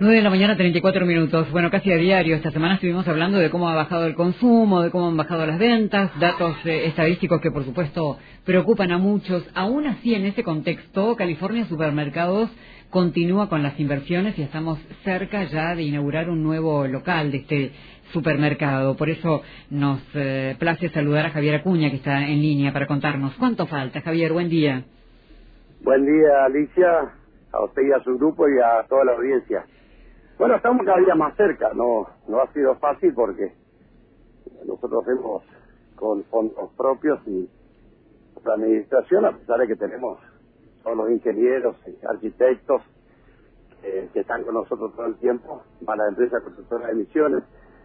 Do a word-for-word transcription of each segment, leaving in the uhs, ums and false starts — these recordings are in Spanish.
nueve de la mañana, treinta y cuatro minutos. Bueno, casi a diario. Esta semana estuvimos hablando de cómo ha bajado el consumo, de cómo han bajado las ventas, datos eh, estadísticos que, por supuesto, preocupan a muchos. Aún así, en ese contexto, California Supermercados continúa con las inversiones y estamos cerca ya de inaugurar un nuevo local de este supermercado. Por eso nos eh, place saludar a Javier Acuña, que está en línea para contarnos cuánto falta. Javier, buen día. Buen día, Alicia, a usted y a su grupo y a toda la audiencia. Bueno, estamos cada día más cerca, no no ha sido fácil porque nosotros hacemos con fondos propios y la administración, a pesar de que tenemos todos los ingenieros y arquitectos eh, que están con nosotros todo el tiempo, para la empresa constructora de emisiones,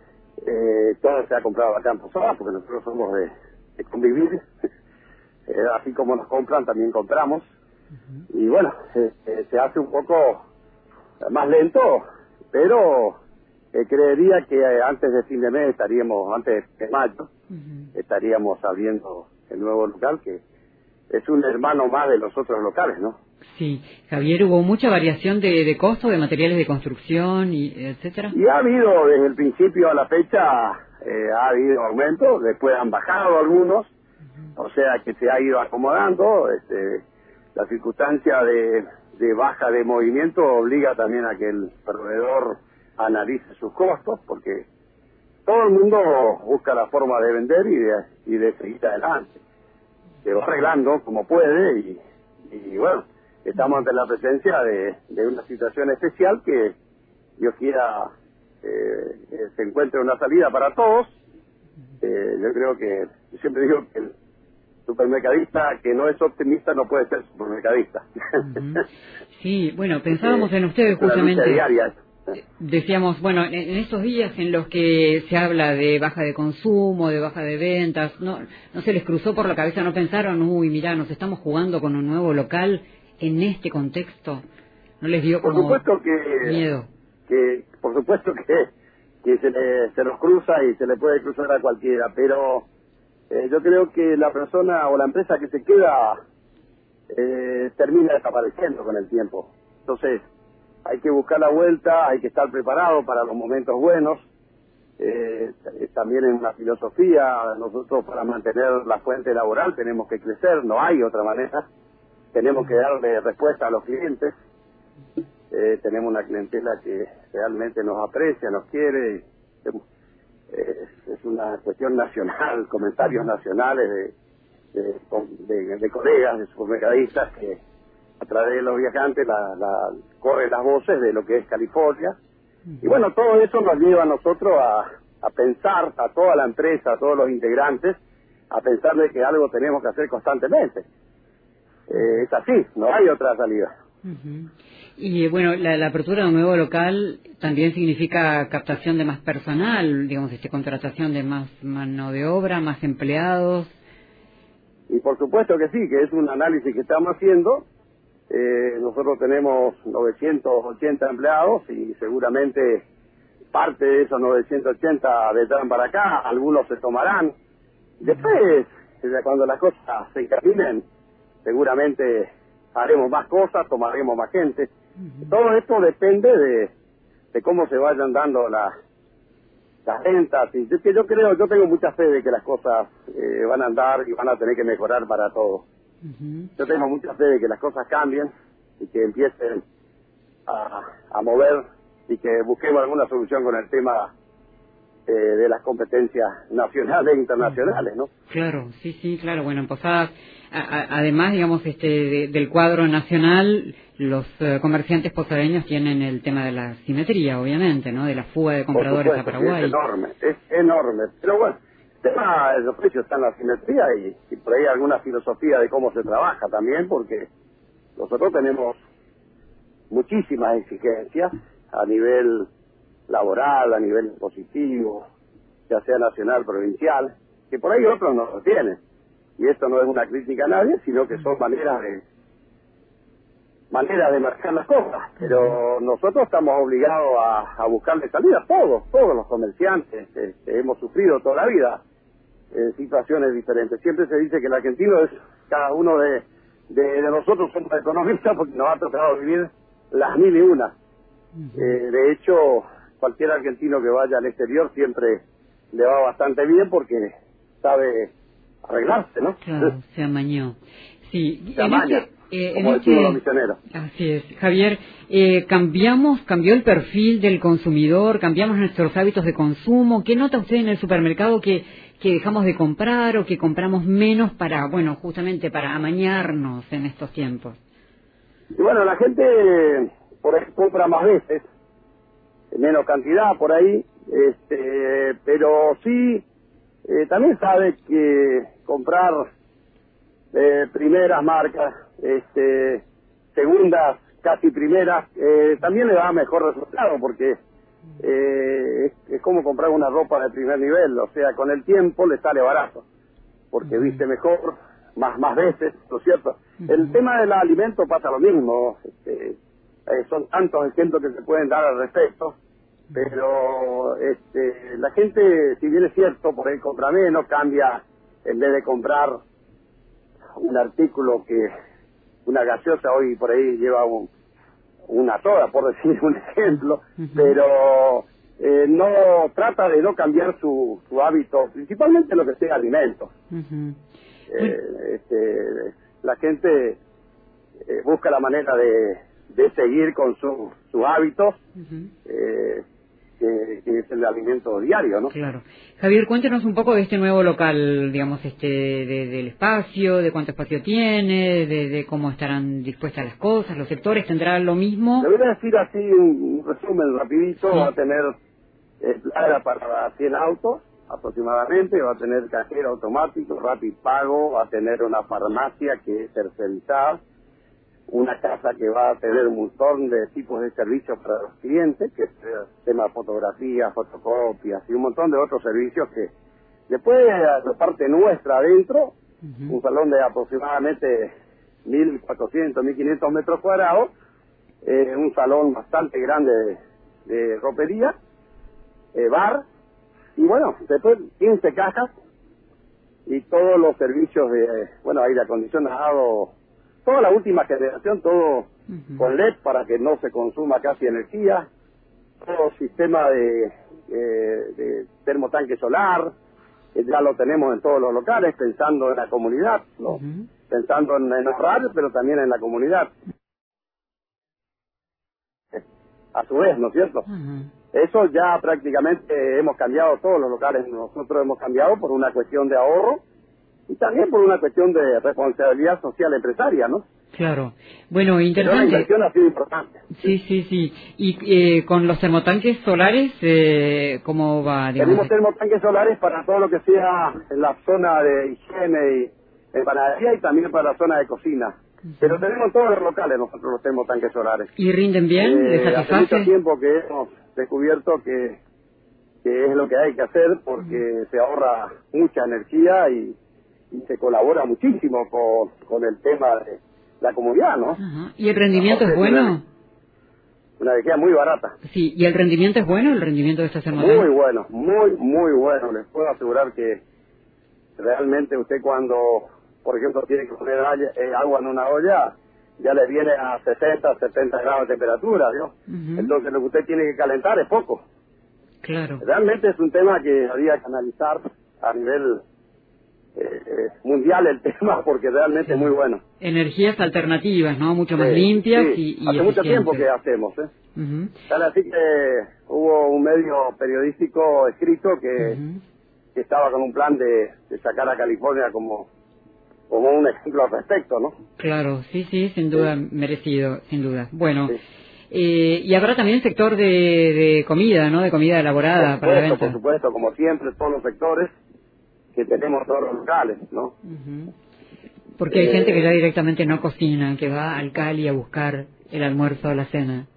eh, todo se ha comprado acá en Posadas porque nosotros somos de, de convivir, eh, así como nos compran también compramos. Uh-huh. Y bueno, eh, eh, se hace un poco más lento, pero eh, creería que eh, antes de fin de mes estaríamos, antes de mayo, uh-huh. estaríamos abriendo el nuevo local, que es un hermano más de los otros locales, ¿no? Sí, Javier, ¿hubo mucha variación de, de costo de materiales de construcción y etcétera? Y ha habido, desde el principio a la fecha, eh, ha habido aumentos, después han bajado algunos, uh-huh. o sea que se ha ido acomodando. Este, la circunstancia de, de baja de movimiento obliga también a que el proveedor analice sus costos, porque todo el mundo busca la forma de vender y de, y de seguir adelante. Se va arreglando como puede y, y bueno, estamos ante la presencia de, de una situación especial que Dios quiera eh, eh, se encuentre una salida para todos. Eh, yo creo que, yo siempre digo que el supermercadista que no es optimista no puede ser supermercadista. Uh-huh. Sí, bueno, pensábamos en ustedes justamente. Diaria. Decíamos, bueno, en, en estos días en los que se habla de baja de consumo, de baja de ventas, no no se les cruzó por la cabeza, no pensaron, uy, mirá, nos estamos jugando con un nuevo local en este contexto. ¿No les dio como por supuesto que, miedo? Que, por supuesto que, que se, le, se los cruza y se le puede cruzar a cualquiera, pero eh, yo creo que la persona o la empresa que se queda eh, termina desapareciendo con el tiempo. Entonces, hay que buscar la vuelta, hay que estar preparado para los momentos buenos. Eh, también en una filosofía, nosotros para mantener la fuente laboral tenemos que crecer, no hay otra manera. Tenemos que darle respuesta a los clientes. Eh, tenemos una clientela que realmente nos aprecia, nos quiere. Eh, es una cuestión nacional, comentarios nacionales de, de, de, de colegas, de supermercadistas que a través de los viajantes la, la, corren las voces de lo que es California. Y bueno, todo eso nos lleva a nosotros a, a pensar, a toda la empresa, a todos los integrantes, a pensar de que algo tenemos que hacer constantemente. Eh, es así, no hay otra salida. Uh-huh. Y bueno, la, la apertura de un nuevo local también significa captación de más personal, digamos, este, contratación de más mano de obra, más empleados. Y por supuesto que sí, que es un análisis que estamos haciendo. Eh, nosotros tenemos novecientos ochenta empleados y seguramente parte de esos novecientos ochenta vendrán para acá, algunos se tomarán. Después, cuando las cosas se encaminen, seguramente haremos más cosas, tomaremos más gente. Uh-huh. Todo esto depende de, de cómo se vayan dando las las ventas. Y es que yo creo, yo tengo mucha fe de que las cosas eh, van a andar y van a tener que mejorar para todos. Uh-huh. Yo tengo mucha fe de que las cosas cambien y que empiecen a, a mover y que busquemos alguna solución con el tema eh, de las competencias nacionales e internacionales, ¿no? Claro, sí, sí, claro. Bueno, en Posadas, a, a, además, digamos, este de, del cuadro nacional, los uh, comerciantes posadeños tienen el tema de la simetría, obviamente, ¿no? De la fuga de compradores supuesto, a Paraguay. Es enorme, es enorme. Pero bueno, el tema de los precios está en la simetría y, y por ahí alguna filosofía de cómo se trabaja también, porque nosotros tenemos muchísimas exigencias a nivel laboral, a nivel impositivo, ya sea nacional, provincial, que por ahí otros no lo tienen. Y esto no es una crítica a nadie, sino que son maneras de maneras de marcar las cosas. Pero nosotros estamos obligados a, a buscarle salida, todos, todos los comerciantes, este, hemos sufrido toda la vida eh, situaciones diferentes. Siempre se dice que el argentino es, cada uno de, de, de nosotros somos economistas porque nos ha tocado vivir las mil y una. Uh-huh. Eh, de hecho, cualquier argentino que vaya al exterior siempre le va bastante bien porque sabe arreglarse, ¿no? Claro, se amañó. Sí, se en amaña, este, eh, como en decimos este, los misioneros. así es, Javier, eh, cambiamos, cambió el perfil del consumidor, cambiamos nuestros hábitos de consumo. ¿Qué nota usted en el supermercado que, que dejamos de comprar o que compramos menos para, bueno, justamente para amañarnos en estos tiempos? Y bueno, la gente por ahí compra más veces, menos cantidad por ahí, este, pero sí, eh, también sabe que comprar eh, primeras marcas, este, segundas, casi primeras, eh, también le da mejor resultado porque eh, es, es como comprar una ropa de primer nivel, o sea, con el tiempo le sale barato, porque viste mejor, más más veces, ¿no es cierto? Uh-huh. El tema del alimento pasa lo mismo, este, eh, son tantos ejemplos que se pueden dar al respecto, pero este, la gente, si bien es cierto, por ahí compra menos, cambia, en vez de comprar un artículo que, una gaseosa hoy por ahí lleva un, una soda, por decir un ejemplo, uh-huh. pero eh, no trata de no cambiar su, su hábito, principalmente lo que sea alimentos. Uh-huh. eh, este, la gente eh, busca la manera de, de seguir con su, sus hábitos, uh-huh. eh, que, que es el alimento diario, ¿no? Claro. Javier, cuéntenos un poco de este nuevo local, digamos, este, de, del espacio, de cuánto espacio tiene, de, de cómo estarán dispuestas las cosas, los sectores, ¿tendrá lo mismo? Le voy a decir así un resumen rapidito, sí. Va a tener eh, playa para cien autos aproximadamente, va a tener cajero automático, Rapid Pago, va a tener una farmacia que es tercerizada, una casa que va a tener un montón de tipos de servicios para los clientes, que es el tema de fotografías, fotocopias y un montón de otros servicios que después de parte nuestra adentro, uh-huh. un salón de aproximadamente mil cuatrocientos, mil quinientos metros cuadrados, eh, un salón bastante grande de, de ropería, eh, bar, y bueno, después quince cajas y todos los servicios de, bueno, aire acondicionado, toda la última generación, todo uh-huh. con L E D para que no se consuma casi energía, todo sistema de, de, de termotanque solar, que ya lo tenemos en todos los locales, pensando en la comunidad, ¿no? Uh-huh. Pensando en, en ahorrar, pero también en la comunidad. A su vez, ¿no es cierto? Uh-huh. Eso ya prácticamente hemos cambiado todos los locales, nosotros hemos cambiado por una cuestión de ahorro, y también por una cuestión de responsabilidad social empresaria, ¿no? Claro. Bueno, interesante. Pero la inversión ha sido importante. Sí, sí, sí. Y eh, con los termotanques solares, eh, ¿cómo va? Digamos? Tenemos termotanques solares para todo lo que sea en la zona de higiene y en panadería y también para la zona de cocina. Uh-huh. Pero tenemos todos los locales nosotros los termotanques solares. ¿Y rinden bien? Eh, ¿Les satisface? Hace mucho tiempo que hemos descubierto que, que es lo que hay que hacer porque uh-huh. se ahorra mucha energía y y se colabora muchísimo con, con el tema de la comunidad, ¿no? Ajá. ¿Y el rendimiento es bueno? Una, una energía muy barata. Sí, ¿y el rendimiento es bueno, el rendimiento de estos termotanques? Muy bueno, muy, muy bueno. Les puedo asegurar que realmente usted cuando, por ejemplo, tiene que poner agua en una olla, ya le viene a sesenta, setenta grados de temperatura, ¿no? Uh-huh. Entonces lo que usted tiene que calentar es poco. Claro. Realmente es un tema que habría que analizar a nivel Eh, mundial el tema porque realmente sí. es muy bueno. Energías alternativas, ¿no? Mucho más sí, limpias sí. y, y hace mucho tiempo que hacemos, ¿eh? Uh-huh. Tal así que hubo un medio periodístico escrito que, uh-huh. que estaba con un plan de, de sacar a California como como un ejemplo al respecto, ¿no? Claro, sí, sí, sin duda sí. merecido, sin duda. Bueno, sí. eh, y habrá también sector de, de comida, ¿no? De comida elaborada por para la supuesto, venta. Por supuesto, como siempre, todos los sectores que tenemos todos los locales, ¿no? Uh-huh. Porque hay eh, gente que ya directamente no cocina, que va al Cali a buscar el almuerzo o la cena.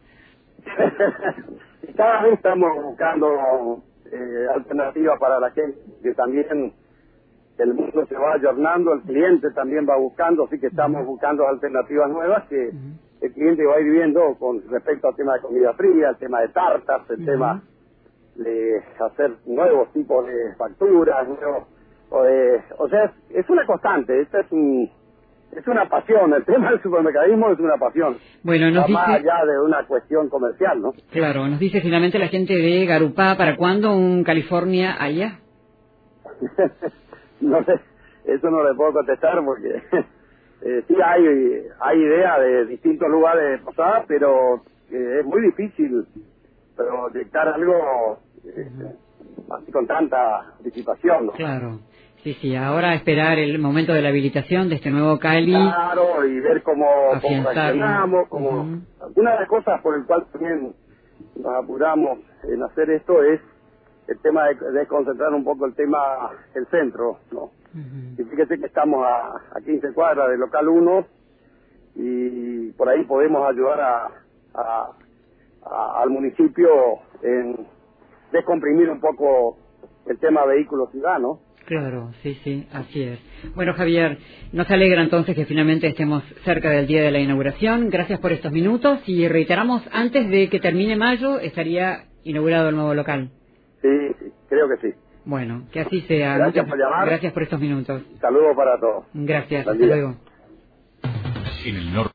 Cada vez estamos buscando eh, alternativas para la gente, que también el mundo se va ayornando, el cliente también va buscando, así que estamos uh-huh. buscando alternativas nuevas que uh-huh. el cliente va a ir viendo con respecto al tema de comida fría, el tema de tartas, el uh-huh. tema de hacer nuevos tipos de facturas, nuevos O, de, o sea, es, es una constante, esta es un, es una pasión, el tema del supermercadismo es una pasión. Bueno, nos Va dice... más allá de una cuestión comercial, ¿no? Claro, nos dice finalmente la gente de Garupá, ¿para cuándo un California allá? No sé, eso no le puedo contestar porque eh, sí hay hay ideas de distintos lugares de posada, pero eh, es muy difícil proyectar algo eh, así con tanta anticipación, ¿no? Claro, sí, sí, ahora esperar el momento de la habilitación de este nuevo Cali. Claro, y ver cómo, cómo reaccionamos, cómo... Uh-huh. Una de las cosas por el cual también nos apuramos en hacer esto es el tema de, de concentrar un poco el tema, el centro, ¿no? Uh-huh. Y fíjese que estamos a, a quince cuadras del local uno y por ahí podemos ayudar a, a, a, al municipio en descomprimir un poco el tema vehículos ciudadanos. Claro, sí, sí, así es. Bueno, Javier, nos alegra entonces que finalmente estemos cerca del día de la inauguración. Gracias por estos minutos y reiteramos, antes de que termine mayo estaría inaugurado el nuevo local. Sí, sí, creo que sí. Bueno, que así sea. Gracias Muchas, por llamar. Gracias por estos minutos. Saludos para todos. Gracias, Buen hasta día. luego. En el norte.